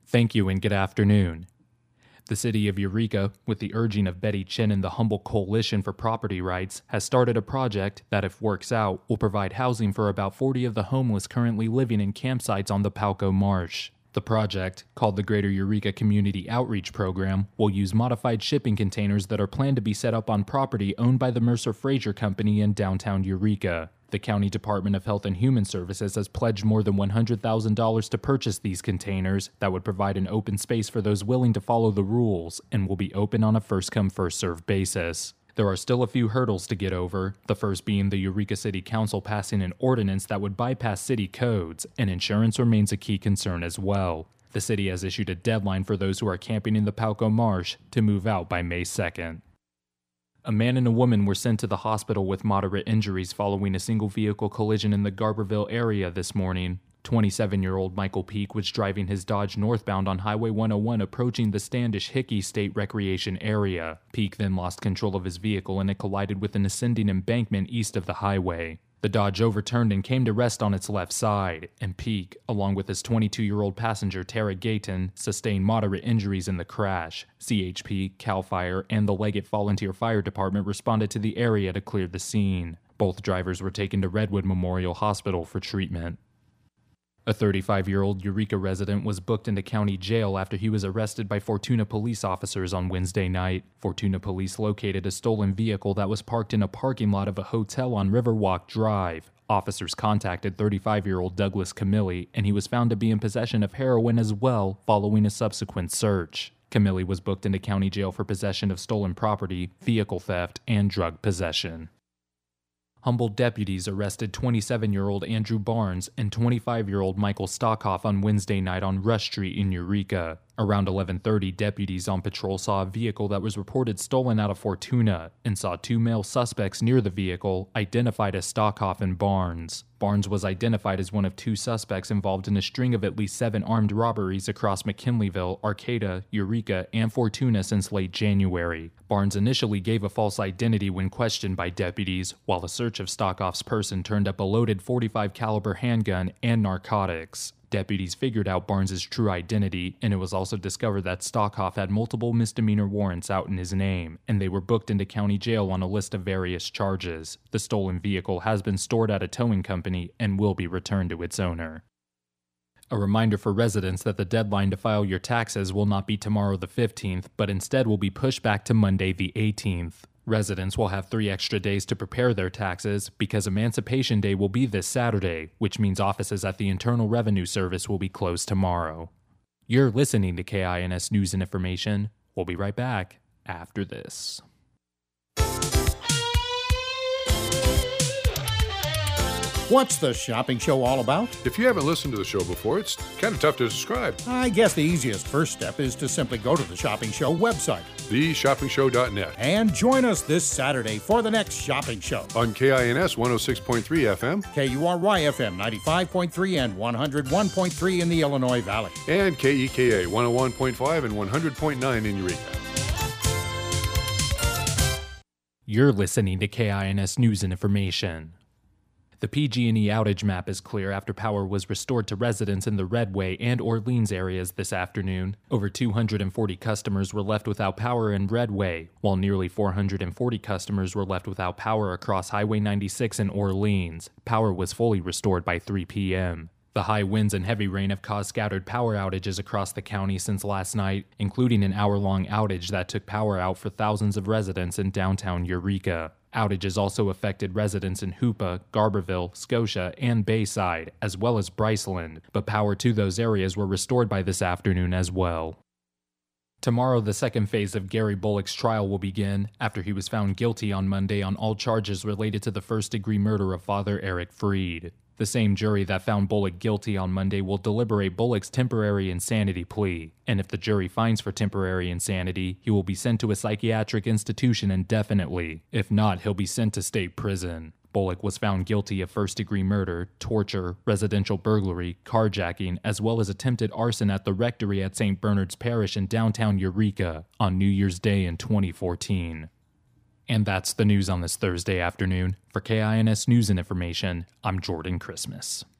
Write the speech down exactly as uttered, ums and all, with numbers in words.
Thank you and good afternoon. The city of Eureka, with the urging of Betty Chin and the Humboldt Coalition for Property Rights, has started a project that, if works out, will provide housing for about forty of the homeless currently living in campsites on the Palco Marsh. The project, called the Greater Eureka Community Outreach Program, will use modified shipping containers that are planned to be set up on property owned by the Mercer Fraser Company in downtown Eureka. The County Department of Health and Human Services has pledged more than one hundred thousand dollars to purchase these containers that would provide an open space for those willing to follow the rules and will be open on a first-come, first-served basis. There are still a few hurdles to get over, the first being the Eureka City Council passing an ordinance that would bypass city codes, and insurance remains a key concern as well. The city has issued a deadline for those who are camping in the Palco Marsh to move out by May second. A man and a woman were sent to the hospital with moderate injuries following a single-vehicle collision in the Garberville area this morning. twenty-seven-year-old Michael Peak was driving his Dodge northbound on Highway one oh one approaching the Standish-Hickey State Recreation Area. Peak then lost control of his vehicle and it collided with an ascending embankment east of the highway. The Dodge overturned and came to rest on its left side, and Peak, along with his twenty-two-year-old passenger Tara Gayton, sustained moderate injuries in the crash. C H P, CAL FIRE, and the Leggett Volunteer Fire Department responded to the area to clear the scene. Both drivers were taken to Redwood Memorial Hospital for treatment. A thirty-five-year-old Eureka resident was booked into county jail after he was arrested by Fortuna police officers on Wednesday night. Fortuna police located a stolen vehicle that was parked in a parking lot of a hotel on Riverwalk Drive. Officers contacted thirty-five-year-old Douglas Camilli, and he was found to be in possession of heroin as well following a subsequent search. Camilli was booked into county jail for possession of stolen property, vehicle theft, and drug possession. Humboldt deputies arrested twenty-seven-year-old Andrew Barnes and twenty-five-year-old Michael Stockhoff on Wednesday night on Rush Street in Eureka. Around eleven thirty, deputies on patrol saw a vehicle that was reported stolen out of Fortuna and saw two male suspects near the vehicle, identified as Stockhoff and Barnes. Barnes was identified as one of two suspects involved in a string of at least seven armed robberies across McKinleyville, Arcata, Eureka, and Fortuna since late January. Barnes initially gave a false identity when questioned by deputies, while a search of Stockhoff's person turned up a loaded forty-five caliber handgun and narcotics. Deputies figured out Barnes' true identity, and it was also discovered that Stockhoff had multiple misdemeanor warrants out in his name, and they were booked into county jail on a list of various charges. The stolen vehicle has been stored at a towing company and will be returned to its owner. A reminder for residents that the deadline to file your taxes will not be tomorrow the fifteenth, but instead will be pushed back to Monday the eighteenth. Residents will have three extra days to prepare their taxes because Emancipation Day will be this Saturday, which means offices at the Internal Revenue Service will be closed tomorrow. You're listening to K I N S News and Information. We'll be right back after this. What's the shopping show all about? If you haven't listened to the show before, it's kind of tough to describe. I guess the easiest first step is to simply go to the Shopping Show website, the shopping show dot net, and join us this Saturday for the next shopping show. On K I N S one oh six point three F M, K U R Y F M ninety-five point three and one oh one point three in the Illinois Valley, and K E K A one oh one point five and one hundred point nine in Eureka. You're listening to K I N S News and Information. The P G and E outage map is clear after power was restored to residents in the Redway and Orleans areas this afternoon. Over two hundred forty customers were left without power in Redway, while nearly four hundred forty customers were left without power across Highway ninety-six in Orleans. Power was fully restored by three p.m. The high winds and heavy rain have caused scattered power outages across the county since last night, including an hour-long outage that took power out for thousands of residents in downtown Eureka. Outages also affected residents in Hoopa, Garberville, Scotia, and Bayside, as well as Bryceland, but power to those areas were restored by this afternoon as well. Tomorrow, the second phase of Gary Bullock's trial will begin after he was found guilty on Monday on all charges related to the first-degree murder of Father Eric Freed. The same jury that found Bullock guilty on Monday will deliberate Bullock's temporary insanity plea, and if the jury finds for temporary insanity, he will be sent to a psychiatric institution indefinitely. If not, he'll be sent to state prison. Bullock was found guilty of first-degree murder, torture, residential burglary, carjacking, as well as attempted arson at the rectory at Saint Bernard's Parish in downtown Eureka on New Year's Day in twenty fourteen. And that's the news on this Thursday afternoon. For K I N S News and Information, I'm Jordan Christmas.